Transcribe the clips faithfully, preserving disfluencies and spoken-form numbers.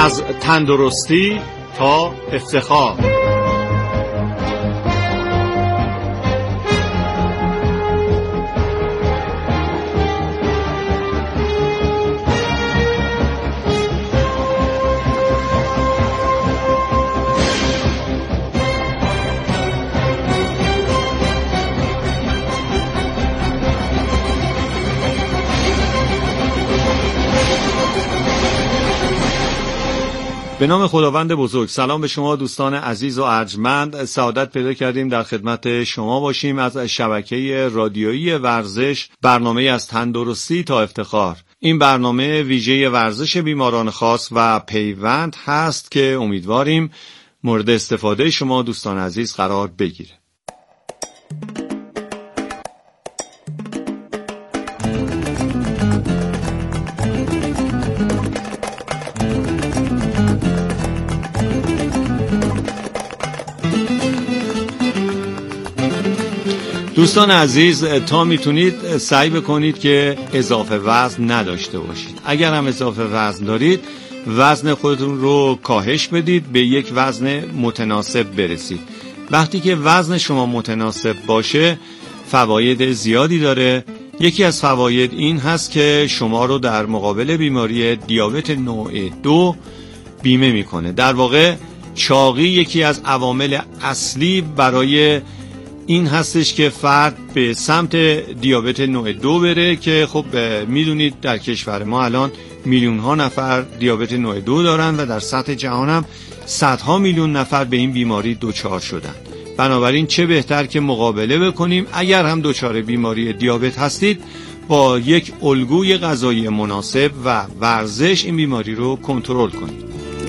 از تندرستی تا افتخار. به نام خداوند بزرگ. سلام به شما دوستان عزیز و ارجمند. سعادت پیدا کردیم در خدمت شما باشیم از شبکه رادیویی ورزش، برنامه از تندرستی تا افتخار. این برنامه ویژه ورزش بیماران خاص و پیوند هست که امیدواریم مورد استفاده شما دوستان عزیز قرار بگیره. دوستان عزیز، تا میتونید سعی بکنید که اضافه وزن نداشته باشید. اگر هم اضافه وزن دارید، وزن خودتون رو کاهش بدید، به یک وزن متناسب برسید. وقتی که وزن شما متناسب باشه، فواید زیادی داره. یکی از فواید این هست که شما رو در مقابل بیماری دیابت نوع دو بیمه میکنه. در واقع چاقی یکی از عوامل اصلی برای این هستش که فرد به سمت دیابت نوع دو بره که خب میدونید در کشور ما الان میلیون ها نفر دیابت نوع دو دارن و در سطح جهان هم صدها میلیون نفر به این بیماری دچار شدن. بنابراین چه بهتر که مقابله بکنیم. اگر هم دچار بیماری دیابت هستید، با یک الگوی غذایی مناسب و ورزش این بیماری رو کنترل کنید.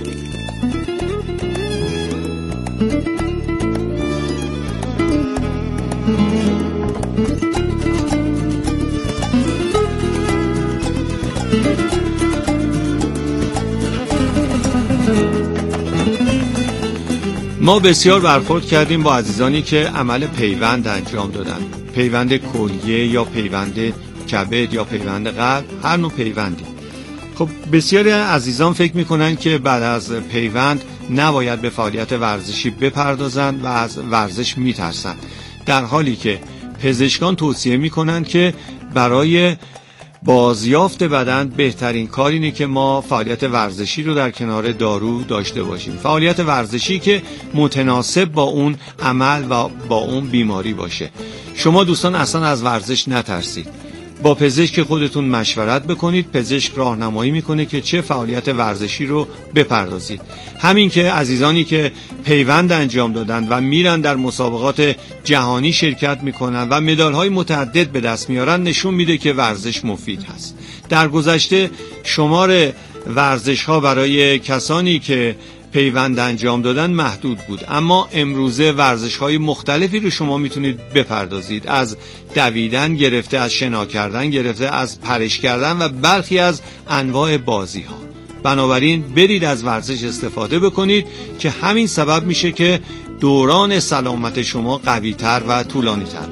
ما بسیار برخورد کردیم با عزیزانی که عمل پیوند انجام دادن، پیوند کلیه یا پیوند کبد یا پیوند قلب، هر نوع پیوندی. خب بسیاری عزیزان فکر میکنن که بعد از پیوند نباید به فعالیت ورزشی بپردازند و از ورزش میترسن، در حالی که پزشکان توصیه میکنن که برای بازیافت بدن بهترین کار اینه که ما فعالیت ورزشی رو در کنار دارو داشته باشیم. فعالیت ورزشی که متناسب با اون عمل و با اون بیماری باشه. شما دوستان اصلا از ورزش نترسید. با پزشک خودتون مشورت بکنید. پزشک راهنمایی میکنه که چه فعالیت ورزشی رو بپردازید. همین که عزیزانی که پیوند انجام دادن و میرن در مسابقات جهانی شرکت میکنن و مدال‌های متعدد به دست میارن، نشون میده که ورزش مفید هست. در گذشته شمار ورزش‌ها برای کسانی که پیوند انجام دادن محدود بود، اما امروزه ورزش‌های مختلفی رو شما میتونید بپردازید، از دویدن گرفته، از شنا کردن گرفته، از پرش کردن و برخی از انواع بازی‌ها. بنابراین برید از ورزش استفاده بکنید که همین سبب میشه که دوران سلامت شما قوی‌تر و طولانی‌تر.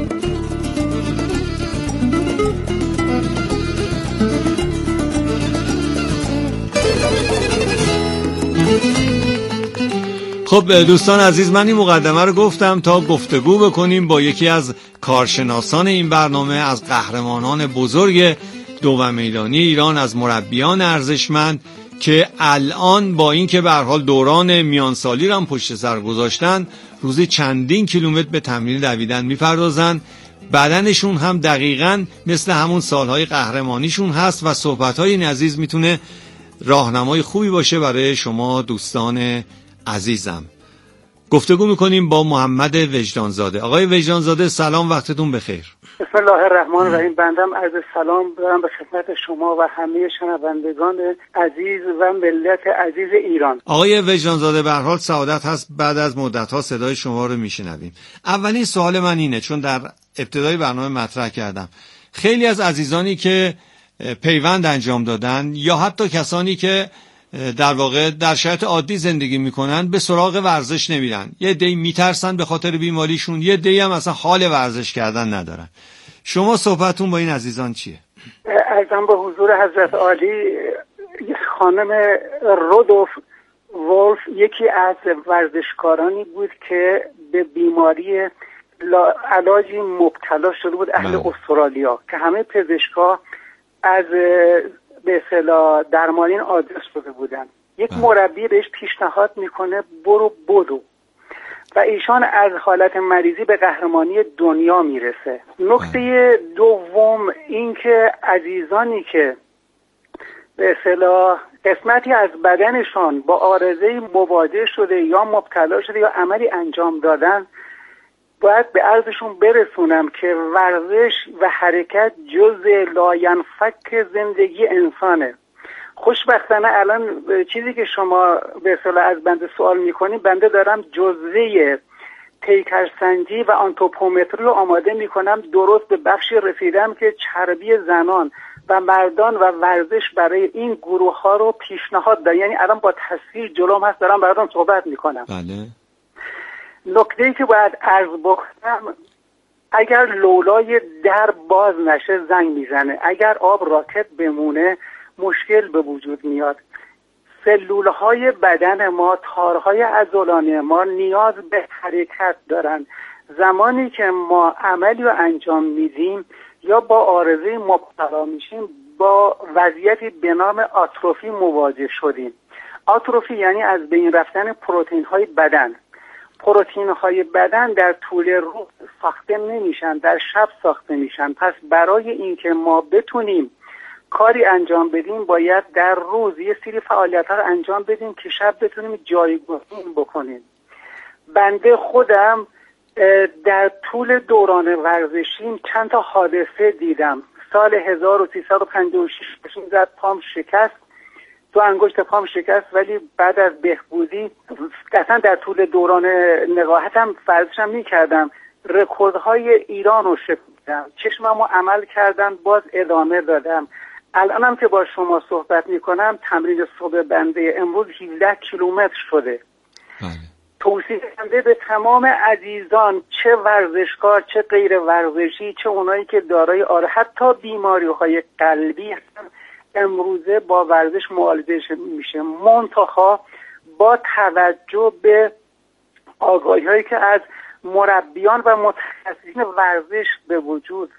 خب دوستان عزیز، من این مقدمه رو گفتم تا گفتگو بکنیم با یکی از کارشناسان این برنامه، از قهرمانان بزرگ دو میدانی ایران، از مربیان ارزشمند که الان با این که به هر حال دوران میانسالی رو هم پشت سر گذاشتن، روزی چندین کیلومتر به تمرین دویدن میپردازن. بدنشون هم دقیقاً مثل همون سالهای قهرمانیشون هست و صحبت‌های این عزیز میتونه راهنمای خوبی باشه برای شما دوستان عزیزم. گفتگو میکنیم با محمد وجدانزاده. آقای وجدانزاده سلام، وقتتون بخیر. بسم الله الرحمن الرحیم. بندم عرض سلام دارم به خدمت شما و همه شنوندگان عزیز و ملت عزیز ایران. آقای وجدانزاده، به هر حال سعادت هست بعد از مدت‌ها صدای شما رو میشنویم. اولین سوال من اینه، چون در ابتدای برنامه مطرح کردم، خیلی از عزیزانی که پیوند انجام دادن یا حتی کسانی که در واقع در شرایط عادی زندگی میکنن به سراغ ورزش نمیرن. یه عده‌ای میترسن به خاطر بیماریشون، یه عده‌ای هم اصلا حال ورزش کردن ندارن. شما صحبتون با این عزیزان چیه؟ عرضم به حضور حضرت عالی خانم رودولف ولف یکی از ورزشکارانی بود که به بیماری علاجی مبتلا شده بود اهل استرالیا که همه پزشکا از به اصطلاح درمان این آدرس شده بودن. یک مربی بهش پیشنهاد میکنه برو بدو و ایشان از حالت مریضی به قهرمانی دنیا میرسه. نکته دوم این که عزیزانی که به اصطلاح قسمتی از بدنشان با عارضه مواجه شده یا مبتلا شده یا عملی انجام دادن، باید به عرضشون برسونم که ورزش و حرکت جزء لاینفک زندگی انسانه. خوشبختانه الان چیزی که شما به اصطلاح از بنده سوال میکنی، بنده دارم جزوه پیکرسنجی و آنتروپومتری رو آماده میکنم. درست به بخشی رسیدم که چربی زنان و مردان و ورزش برای این گروه ها رو پیشنهاد دارم. یعنی الان با تصویر جلوم هست دارم براتون صحبت میکنم. بله. نکته‌ای که باید عرض بکنم، اگر لولای در باز نشه زنگ میزنه، اگر آب راکت بمونه مشکل به وجود میاد. سلولهای بدن ما، تارهای عضلانی ما نیاز به حرکت دارن. زمانی که ما عملی رو انجام میدیم یا با عارضه مبتلا میشیم، با وضعیتی به نام آتروفی مواجه شدیم. آتروفی یعنی از بین رفتن پروتئین های بدن. پروتئین های بدن در طول روز ساخته نمیشن، در شب ساخته میشن. پس برای اینکه ما بتونیم کاری انجام بدیم باید در روز یه سری فعالیت ها رو انجام بدیم که شب بتونیم جایگزین بکنیم. بنده خودم در طول دوران ورزشیم چند تا حادثه دیدم. سال هزار و سیصد و پنجاه و شش زد پام شکست، دو انگشت پام شکست، ولی بعد از بهبودی اصلا در طول دوران نقاهتم ورزشم میکردم، رکوردهای ایران رو شکستم، چشممو عمل کردن، باز ادامه دادم. الانم که با شما صحبت میکنم تمرین صبح بنده امروز هفده کیلومتر شده. بله. توصیه کننده به تمام عزیزان، چه ورزشکار چه غیر ورزشی، چه اونایی که دارای آره حتی بیماری‌های قلبی هستن، امروزه با ورزش معالجه میشه، منتها با توجه به آگاهی‌هایی که از مربیان و متخصصین ورزش به وجود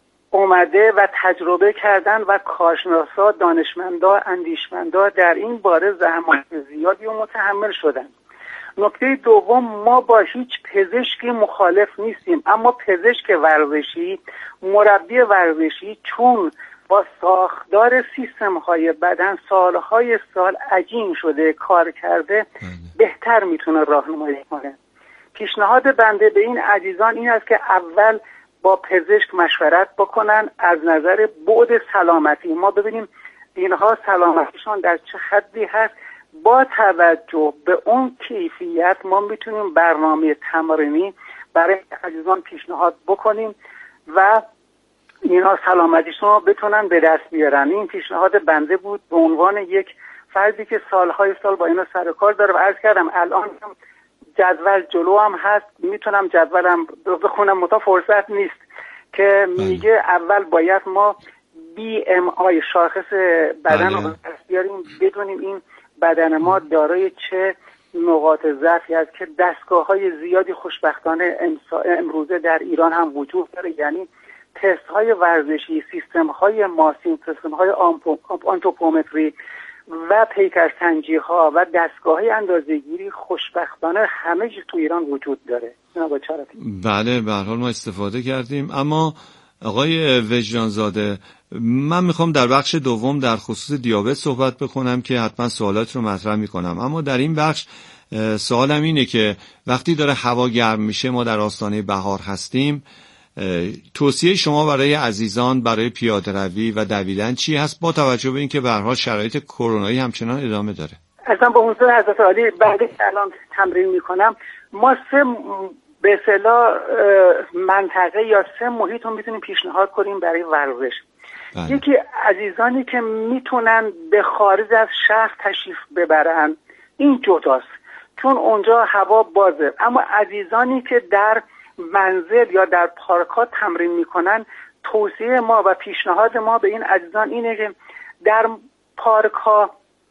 اومده و تجربه کردن و کارشناسا، دانشمندا، اندیشمندا در این باره زحمات زیادی و متحمل شدن. نکته دوم، ما با هیچ پزشکی مخالف نیستیم، اما پزشک ورزشی، مربی ورزشی چون با ساختار سیستم های بدن سالهای سال عجین شده کار کرده، بهتر میتونه راهنمایی کنه. پیشنهاد بنده به این عزیزان این است که اول با پزشک مشورت بکنن از نظر بعد سلامتی. ما ببینیم اینها سلامتیشان در چه حدی هست، با توجه به اون کیفیت ما میتونیم برنامه تمرینی برای عزیزان پیشنهاد بکنیم و اینا سلامتیشون بتونن به دست بیارن. این پیشنهاد بنده بود به عنوان یک فردی که سالهای سال با اینا سر کار داره و عرض کردم الان هم جدول جلو هم هست، میتونم جدولم بخونم، متا فرصت نیست که میگه اول باید ما بی ام آی شاخص بدن رو دست بیاریم، بدونیم این بدن ما دارای چه نقاط ضعفی است که دستگاه‌های زیادی خوشبختانه امروزه در ایران هم وجود داره. یعنی تست های ورزشی، سیستم های ماسین، سیستم های آنتروپومتری و پیکرسنجی ها و دستگاه های اندازه‌گیری خوشبختانه همه جا تو ایران وجود داره. بله، به هر حال ما استفاده کردیم. اما آقای وجدانزاده، من میخوام در بخش دوم در خصوص دیابت صحبت بکنم که حتما سوالات رو مطرح میکنم، اما در این بخش سوالم اینه که وقتی داره هوا گرم میشه، ما در آستانه بهار هستیم، توصیه شما برای عزیزان برای پیاده روی و دویدن چی هست با توجه به اینکه به هر حال شرایط کرونایی همچنان ادامه داره؟ اصلا با حضور حضرت عالی بعد که الان تمرین میکنم، ما سه به اصطلاح منطقه یا سه محیط رو میتونیم پیشنهاد کنیم برای ورزش. بله. یکی عزیزانی که میتونن به خارج از شهر تشریف ببرن، این جداست چون اونجا هوا بازه، اما عزیزانی که در منزل یا در پارک ها تمرین میکنن، توصیه ما و پیشنهاد ما به این عزیزان اینه که در پارک ها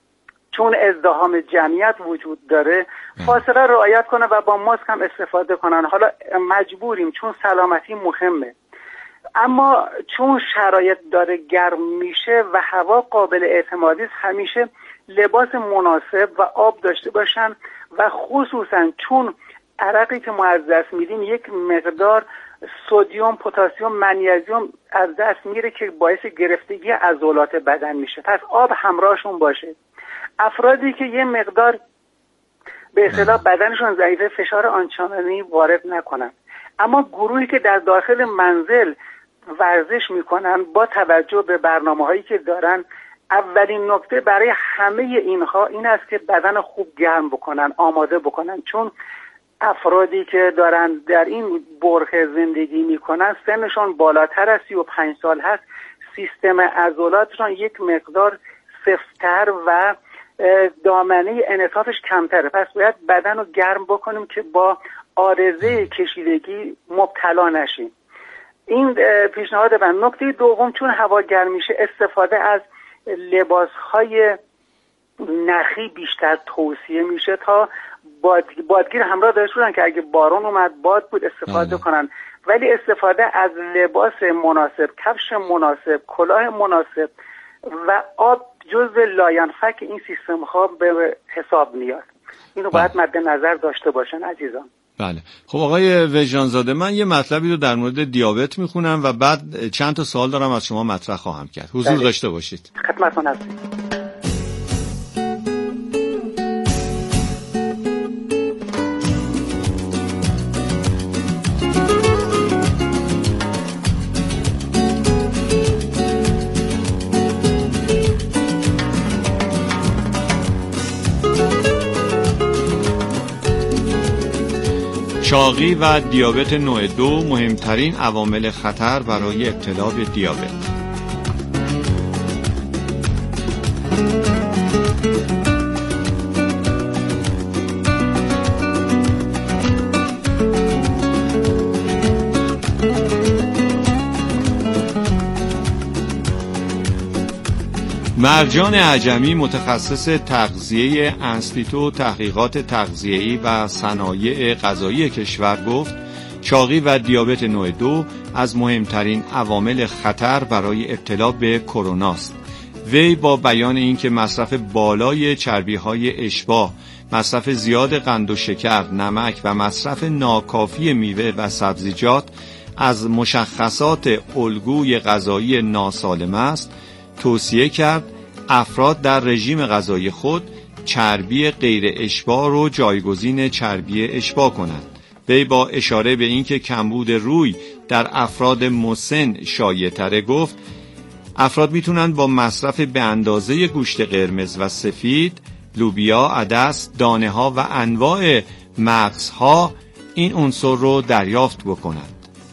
چون ازدحام جمعیت وجود داره فاصله رعایت کنن و با ماسک هم استفاده کنن. حالا مجبوریم چون سلامتی مهمه، اما چون شرایط داره گرم میشه و هوا قابل اعتمادی است، همیشه لباس مناسب و آب داشته باشن و خصوصا چون عرقی که ما از دست میدیم یک مقدار سدیم، پتاسیم، منیزیم از دست میره که باعث گرفتگی عضلات بدن میشه. پس آب همراهشون باشه. افرادی که یه مقدار به اصطلاح بدنشون ضعیفه فشار آنچنانی وارد نکنن، اما گروهی که در داخل منزل ورزش میکنن با توجه به برنامه‌هایی که دارن، اولین نکته برای همه اینها این است که بدن خوب گرم بکنن، آماده بکنن، چون افرادی که دارن در این برخه زندگی میکنن سنشون بالاتر از سی و پنج سال هست، سیستم عضلاتشون یک مقدار سفت‌تر و دامنه انعطافش کمتره. پس باید بدن رو گرم بکنیم که با عارضه کشیدگی مبتلا نشیم. این پیشنهاد من. نکته دوم، چون هوا گرم میشه استفاده از لباسهای نخی بیشتر توصیه میشه تا باد... بادگیر همراه داشته باشن که اگه بارون اومد باد بود استفاده آه. کنن، ولی استفاده از لباس مناسب، کفش مناسب، کلاه مناسب و آب جزء لاینفک این سیستم ها به حساب میاد. اینو باید مد نظر داشته باشن عزیزان. بله. خب آقای وجدانزاده، من یه مطلبی رو در مورد دیابت میخونم و بعد چند تا سوال دارم از شما مطرح خواهم کرد. حضور بله. داشته باشید. خدمتتون هستم. چاقی و دیابت نوع دو مهمترین عوامل خطر برای ابتلا به دیابت. مرجان عجمی، متخصص تغذیه انستیتو تحقیقات تغذیه‌ای و صنایع غذایی کشور، گفت چاقی و دیابت نوع دو از مهمترین عوامل خطر برای ابتلا به کرونا است. وی با بیان اینکه مصرف بالای چربی‌های اشباع، مصرف زیاد قند و شکر، نمک و مصرف ناکافی میوه و سبزیجات از مشخصات الگوی غذایی ناسالم است، توصیه کرد افراد در رژیم غذایی خود چربی غیر اشباع رو جایگزین چربی اشباع کنند. وی با اشاره به اینکه کمبود روی در افراد مسن شایع‌تره گفت افراد میتونن با مصرف به اندازه گوشت قرمز و سفید، لوبیا، عدس، دانه ها و انواع مغزها این عنصر رو دریافت بکنند.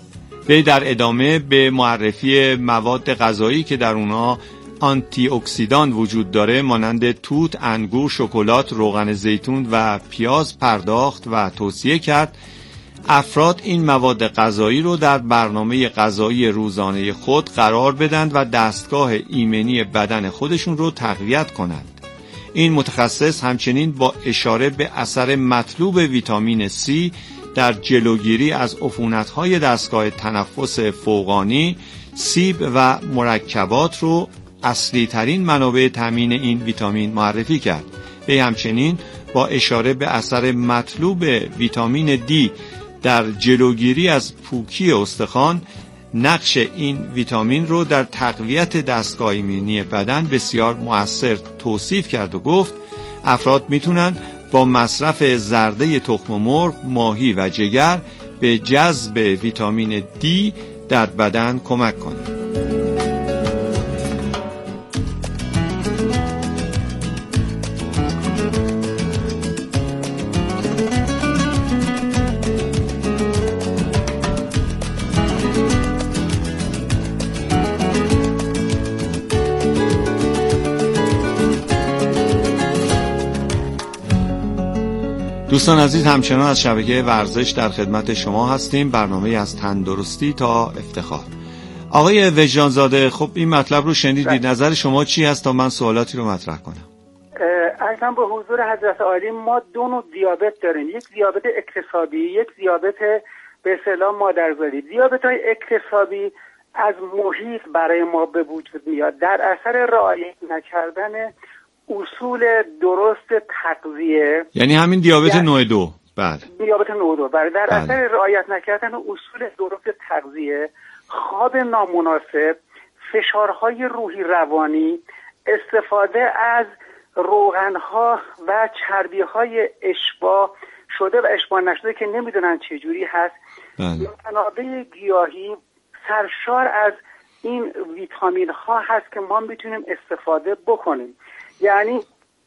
وی در ادامه به معرفی مواد غذایی که در اونها آنتی اکسیدان وجود داره مانند توت، انگور، شکلات، روغن زیتون و پیاز پرداخت و توصیه کرد افراد این مواد غذایی رو در برنامه غذایی روزانه خود قرار بدند و دستگاه ایمنی بدن خودشون رو تقویت کنند. این متخصص همچنین با اشاره به اثر مطلوب ویتامین C در جلوگیری از عفونت‌های دستگاه تنفس فوقانی، سیب و مرکبات رو اصلی ترین منابع تامین این ویتامین معرفی کرد. به همچنین با اشاره به اثر مطلوب ویتامین دی در جلوگیری از پوکی استخوان، نقش این ویتامین رو در تقویت دستگاه ایمنی بدن بسیار مؤثر توصیف کرد و گفت افراد میتونن با مصرف زرده تخم مرغ، ماهی و جگر به جذب ویتامین دی در بدن کمک کنند. دوستان عزیز، همچنان از شبکه ورزش در خدمت شما هستیم. برنامه از تندرستی تا افتخار. آقای وجدانزاده، خب این مطلب رو شنیدید، نظر شما چی هست تا من سوالاتی رو مطرح کنم؟ اصلا به حضور حضرت عالی ما دو نوع دیابت داریم، یک دیابت اکتسابی، یک دیابت به اصطلاح مادرزادی. دیابت های اکتسابی از محیط برای ما به وجود میاد در اثر رعایت نکردن اصول درست تغذیه، یعنی همین دیابت نوع دو. بله، دیابت نوع دو بله. در اثر رعایت نکردن اصول درست تغذیه، خواب نامناسب، فشارهای روحی روانی، استفاده از روغنها و چربیهای اشباع شده و اشباع نشده که نمیدونن چجوری هست، منابع گیاهی سرشار از این ویتامین ها هست که ما میتونیم استفاده بکنیم. یعنی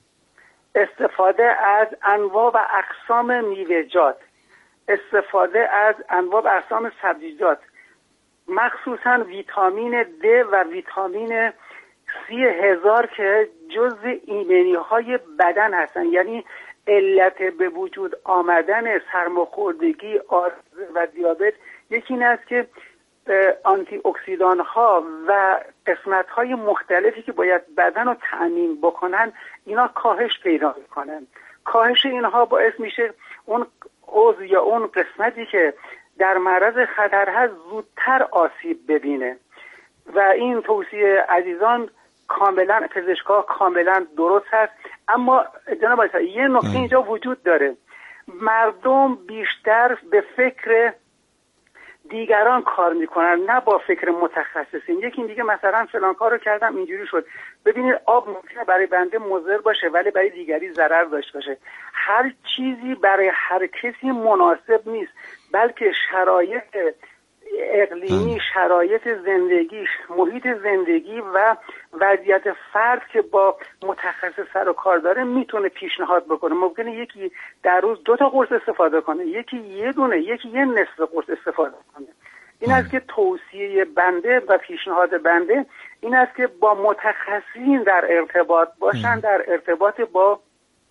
استفاده از انواع و اقسام میوه‌جات، استفاده از انواع و اقسام سبزیجات، مخصوصا ویتامین د و ویتامین سی هزار که جزء ایمنی های بدن هستن. یعنی علت به وجود آمدن سرماخوردگی، آرزه و دیابت یکی این است که آنتی اکسیدان ها و قسمت های مختلفی که باید بدن رو تأمین بکنن اینا کاهش پیدا میکنن. کاهش اینها باعث میشه اون عضو یا اون قسمتی که در معرض خطر هست زودتر آسیب ببینه و این توصیه عزیزان کاملا پزشکا کاملا درست هست. اما جناب آقای یه نکته اینجا وجود داره، مردم بیشتر به فکر دیگران کار میکنن نه با فکر متخصصین. یکی دیگه مثلا فلان کارو کردم اینجوری شد. ببینید آب ممکنه برای بنده مضر باشه ولی برای دیگری ضرر داشته باشه. هر چیزی برای هر کسی مناسب نیست، بلکه شرایط اقلیمی، شرایط زندگیش، محیط زندگی و وضعیت فرد که با متخصص سر و کار داره میتونه پیشنهاد بکنه. ممکنه یکی در روز دو تا قرص استفاده کنه، یکی یه دونه، یکی یه نصف قرص استفاده کنه. این است که توصیه بنده و پیشنهاد بنده این است که با متخصصین در ارتباط باشن، در ارتباط با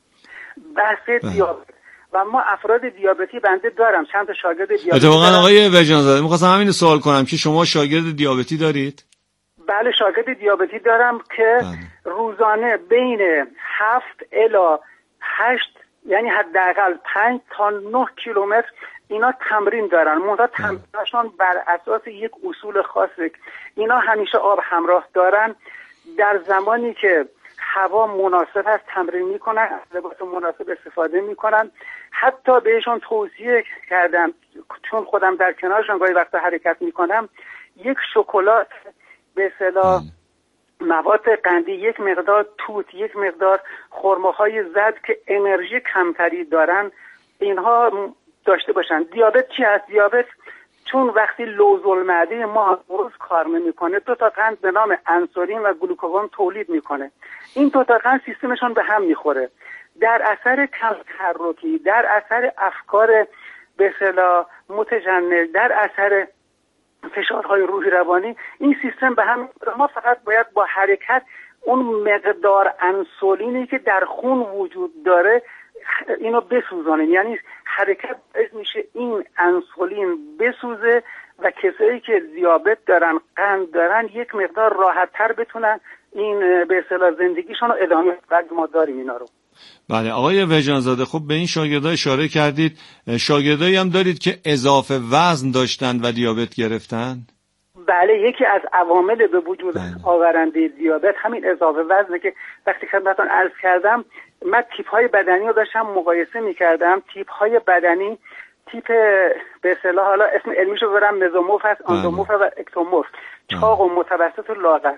بحث دیابت. و ما افراد دیابتی بنده دارم، چند تا شاگرد دیابتی. اتفاقا آقای وجانزاده می‌خواستم همین سوال کنم که شما شاگرد دیابتی دارید؟ بله شاگرد دیابتی دارم که بله. روزانه بین هفت الی هشت یعنی حداقل پنج تا نه کیلومتر اینا تمرین دارن. منتها تمرینشون بر اساس یک اصول خاصه. اینا همیشه آب همراه دارن، در زمانی که هوا مناسب هست تمرین میکنن، از لباس مناسب استفاده میکنن. حتی بهشون توصیه کردم چون خودم در کنارشون گاهی وقتا حرکت میکنم، یک شکلات به اصطلاح مواد قندی، یک مقدار توت، یک مقدار خرماهای زرد که انرژی کمتری دارن اینها داشته باشن. دیابت چی هست؟ دیابت چون وقتی لوز المعده ما درست کار نمیکنه دو تا قند به نام انسولین و گلوکاگون تولید میکنه. این دو تا قند سیستمشون به هم میخوره. در اثر کم تحرکی، در اثر افکار به اصطلاح متجنن، در اثر فشارهای روحی روانی این سیستم به هم میخوره. ما فقط باید با حرکت اون مقدار انسولینی که در خون وجود داره اینو بسوزانیم. یعنی حرکت باعث میشه این انسولین بسوزه و کسایی که دیابت دارن، قند دارن، یک مقدار راحت تر بتونن این به اصطلاح زندگیشون رو ادامه بدن. ما داریم اینا رو. بله آقای وجانزاده، خب به این شاگردای اشاره کردید، شاگردایی هم دارید که اضافه وزن داشتن و دیابت گرفتن؟ بله، یکی از عوامل به وجود آورنده دیابت همین اضافه وزنه که وقتی خدمتتون عرض کردم من تیپ های بدنی رو داشتم مقایسه میکردم. تیپ های بدنی تیپ به اصطلاح حالا اسم علمیشو برم مزومورف هست، اندومورف و اکتومورف، چاق و متوسط و لاغر.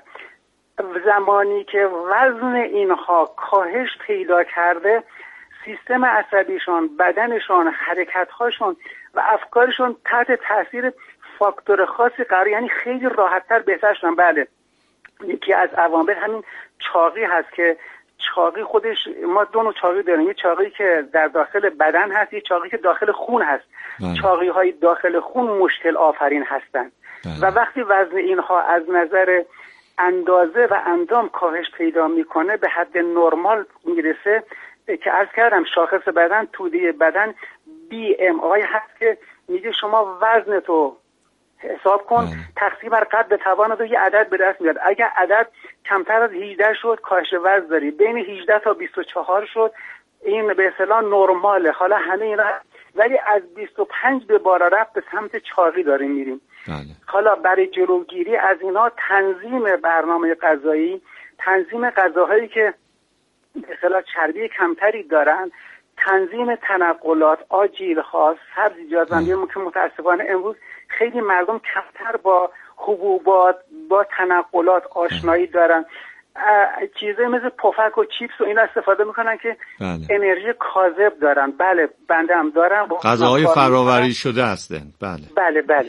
زمانی که وزن اینها کاهش پیدا کرده سیستم عصبیشون، بدنشون، حرکت‌هاشون و افکارشون تحت تاثیر فاکتور خاصی قرار، یعنی خیلی راحت‌تر بهتر شدن. بله یکی از عوامل همین چاقی هست که چاقی خودش ما دو نوع چاقی داریم، یه چاقی که در داخل بدن هست، یه چاقی که داخل خون هست. چاقی های داخل خون مشکل آفرین هستند و وقتی وزن اینها از نظر اندازه و اندام کاهش پیدا میکنه به حد نرمال میرسه که عرض کردم شاخص بدن، توده بدن بی ام آی هست که میگه شما وزنتو حساب کن بله. تقسیم بر قد توان تو یه عدد به دست میاد. اگر عدد کمتر از هجده شد کاهش وزن داری، بین هجده تا بیست و چهار شد این به اصطلاح نرماله. حالا همه اینا، ولی از بیست و پنج به بالا رفت به سمت چاقی داریم میریم. بله. حالا برای جلوگیری از اینا تنظیم برنامه غذایی، تنظیم غذاهایی که به اصطلاح چربی کمتری دارن، تنظیم تنقلات، آجیل‌ها، سبزیجات که متاسفانه امروز خیلی مردم کمتر با حبوبات، با تنقلات آشنایی دارن. چیزایی مثل پفک و چیپس و اینا استفاده میکنن که بله. انرژی کاذب دارن. بله بنده هم دارم. غذاهای فراوری شده هستند. بله بله بله.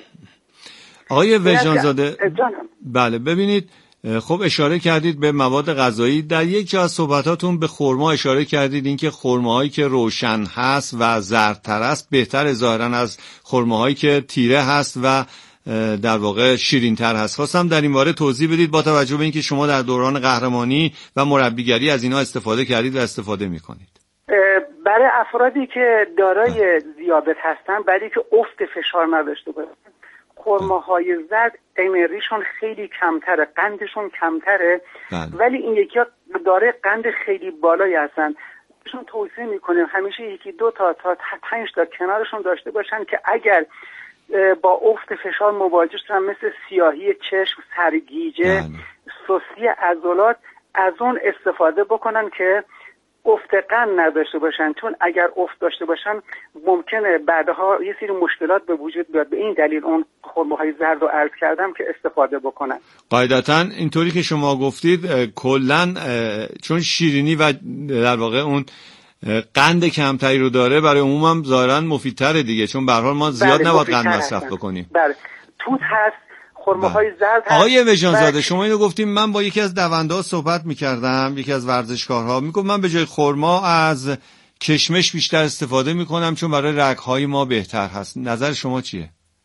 آقای وجدانزاده، بله ببینید، خب اشاره کردید به مواد غذایی. در یک جا از صحبتاتون به خرما اشاره کردید، اینکه خرماهایی که روشن هست و زردتر است بهتر ظاهرا از خرماهایی که تیره هست و در واقع شیرین‌تر هست. خواستم در این باره توضیح بدید با توجه به اینکه شما در دوران قهرمانی و مربیگری از اینا استفاده کردید و استفاده می‌کنید. برای افرادی که دارای دیابت هستن، برای که افت فشار نداشته باشن، خرماهای زرد انرژیشون خیلی کمتره، قندشون کمتره، بله. ولی این یکی ها داره قند خیلی بالایی هستن. بهشون توصیه میکنیم همیشه یکی دو تا تا پنج تا کنارشون داشته باشن که اگر با افت فشار مواجه شدن، مثل سیاهی چشم، سرگیجه، سستی عضلات، از اون استفاده بکنن که افت قند نداشته باشن، چون اگر افت داشته باشن ممکنه بعدها یه سری مشکلات به وجود بیاد. به این دلیل اون خرماهای زرد رو عرض کردم که استفاده بکنن. قاعدتاً اینطوری که شما گفتید کلاً چون شیرینی و در واقع اون قند کمتری رو داره، برای عموم ظاهراً مفیدتره دیگه، چون به هر حال ما زیاد نباید قند مصرف بکنیم. بله توت هست، خرماهای زرد هست. آقای وجدانزاده، شما اینو گفتیم، من با یکی از دونده‌ها صحبت می‌کردم، یکی از ورزشکارها میگفت من به جای خرما از کشمش بیشتر استفاده می‌کنم چون برای رگ‌های ما بهتر هست. نظر شما چیه؟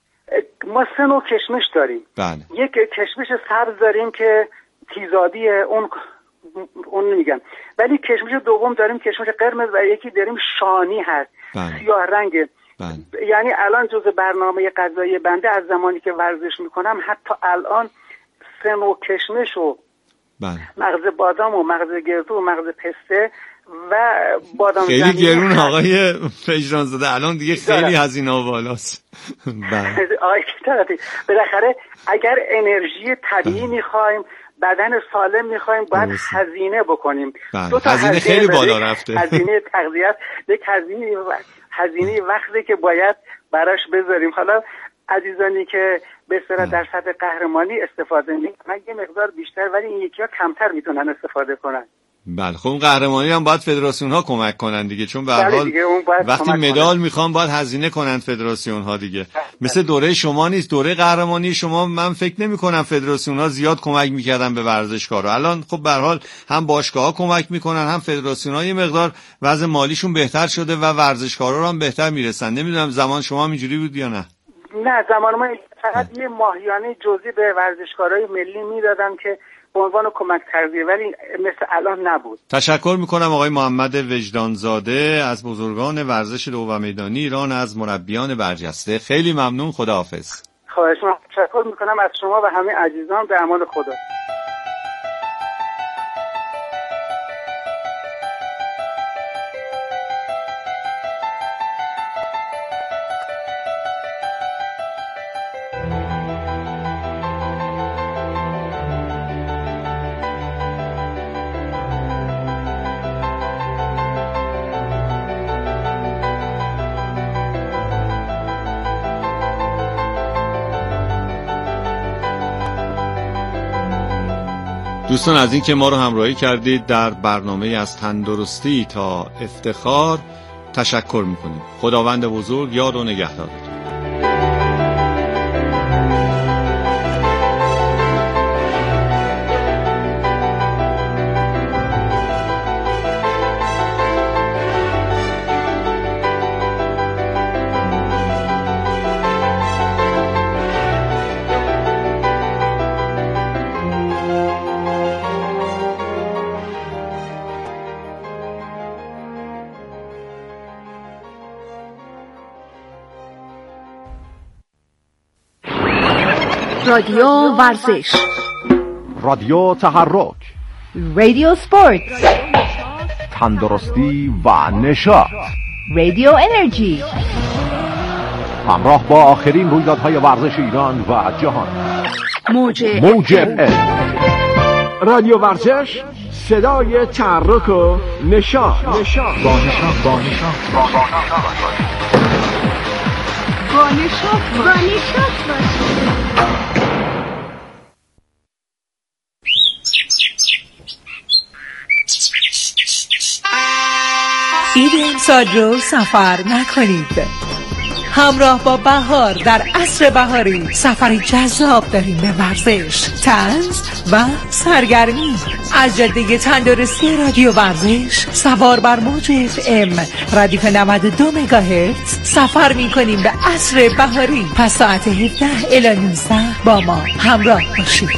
ما سه نوع کشمش داریم. بله. یک کشمش سبز داریم که تیزابی اون اون میگم، ولی کشمش دوم داریم کشمش قرمز و یکی داریم شانی هست. بله. سیاه رنگه. بله. یعنی الان جز برنامه غذایی بنده از زمانی که ورزش میکنم حتی الان سه نوع کشمش و بله. مغز بادام و مغز گردو و مغز پسته و بادام خیلی گرون آقای وجدانزاده، الان دیگه خیلی هزینه و بالاست. بله. آقای طرفی بالاخره اگر انرژی طبیعی میخوایم، بدن سالم میخوایم، باید هزینه بکنیم. دو تا هزینه خیلی بالا رفته. هزینه تغذیه، یک هزینه هزینه وقتی که باید براش بذاریم. حالا عزیزانی که به اصطلاح در سطح قهرمانی استفاده میکنن یه مقدار بیشتر، ولی این یکی‌ها کمتر میتونن استفاده کنن. بله خب اون قهرمانی هم باید فدراسیون ها کمک کنن دیگه، چون به هر حال وقتی مدال میخوان باید هزینه کنن فدراسیون ها دیگه. بله. مثل دوره شما نیست، دوره قهرمانی شما من فکر نمی کنم فدراسیون ها زیاد کمک میکردن به ورزشکارا. الان خب به هر حال هم باشگاه ها کمک میکنن، هم فدراسیون ها یه مقدار وضع مالیشون بهتر شده و ورزشکارا هم بهتر میرسن. نمیدونم زمان شما هم اینجوری بود یا نه؟ نه زمان ما فقط یه ماهیانه جزئی به ورزشکارای ملی میدادن که به عنوان کمک تغذیه، ولی مثل الان نبود. تشکر میکنم آقای محمد وجدانزاده از بزرگان ورزش لو و میدانی ایران، از مربیان برجسته. خیلی ممنون، خداحافظ. خواهش می‌کنم. تشکر میکنم از شما و همه عزیزان. به امان خدا. دوستان از این که ما رو همراهی کردید در برنامه از تندرستی تا افتخار تشکر میکنیم. خداوند بزرگ یاد و نگهدارتون. رادیو ورزش، رادیو تحرک، رادیو سپورت، تندرستی و نشاط، رادیو انرژی. همراه با آخرین رویدادهای ورزش ایران و جهان. موج موج رادیو ورزش، صدای تحرک و نشاط. نشاط با نشاط با نشاط با نشاط با نشاط. این امسال رو سفر نکنید. همراه با بهار در عصر بهاری سفری جذاب داریم به ورزش، طنز و سرگرمی. از جاده تندرستی رادیو ورزش سوار بر موج اف ام ردیف نود و دو مگاهرتز سفر می کنیم به عصر بهاری. پس ساعت هفده الی نوزده با ما همراه باشید.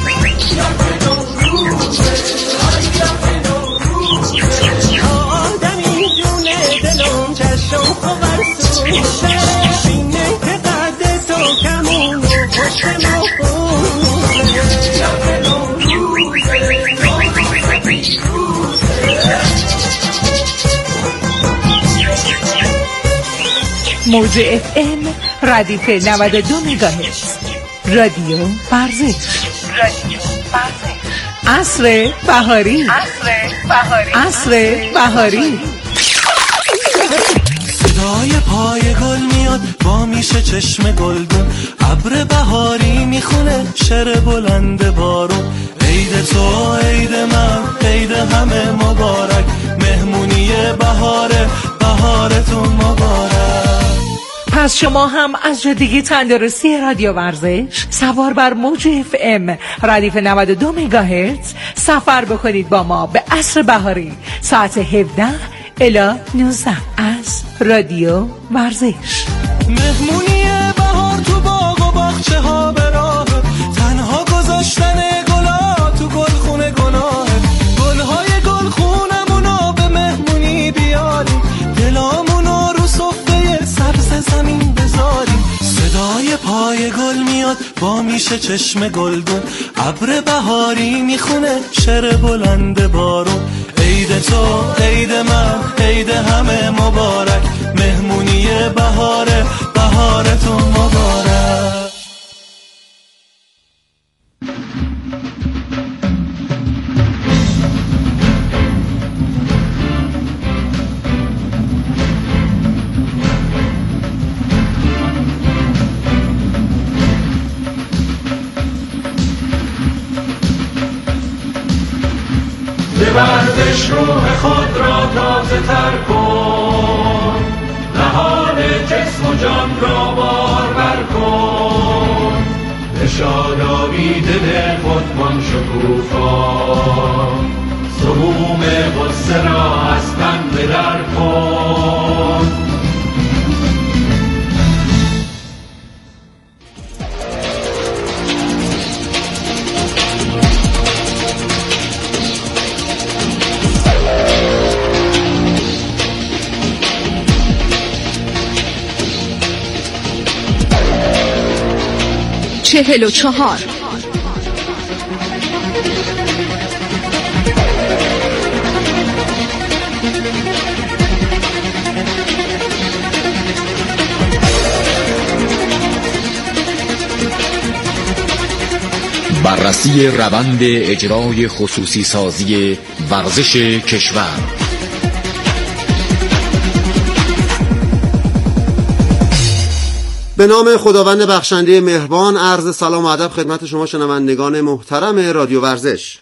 موج اف ام ردیف نود و دو مگاهرتز رادیو ورزش. رادیو ورزش. عصر بهاری. عصر بهاری. عصر بهاری. صدای پای گل میاد با میشه چشم گلدون، ابر بهاری میخونه شعر بلند بارون. عید تو عید من عید همه مبارک، مهمونی بهاره بهارتون مبارک. پس شما هم از جاده تندرستی رادیو ورزش سوار بر موج اف ام ردیف نود و دو مگاهرتز سفر بکنید با ما به عصر بهاری ساعت هفده الی نوزده از رادیو ورزش. مهمونی بهار تو باغ و باغچه ها به راه، تنها گذاشتن گلا تو گلخونه گناه. گلهای گلخونمونو به مهمونی بیاریم، دلامونو رو صفحه سبز زمین بذاریم. صدای پای گل میاد با میشه چشم گلدون، ابر بهاری میخونه شعر بلند بارون. عید تو عید من عید همه مبارک، مهمونی بهاره بهارتون مبارک. ورزش روح خود را تازه تر کن، نهاد جسم و جان را بارور کن. به شادابی دل خود من شکوفا، سموم غصه را از تن بدر کن. چهل و چهار. بررسی روند اجرای خصوصی سازی ورزش کشور. به نام خداوند بخشنده مهربان، عرض سلام و ادب خدمت شما شنوندگان محترم رادیو ورزش.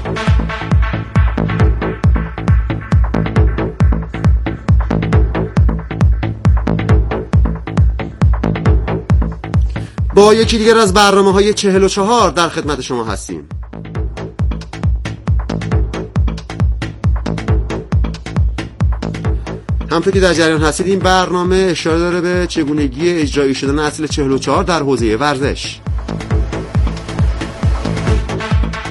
با یکی دیگر از برنامه‌های چهل و چهار در خدمت شما هستیم. همونطور که در جریان هستید این برنامه اشاره داره به چگونگی اجرایی شدن اصل چهل و چهار در حوزه ورزش.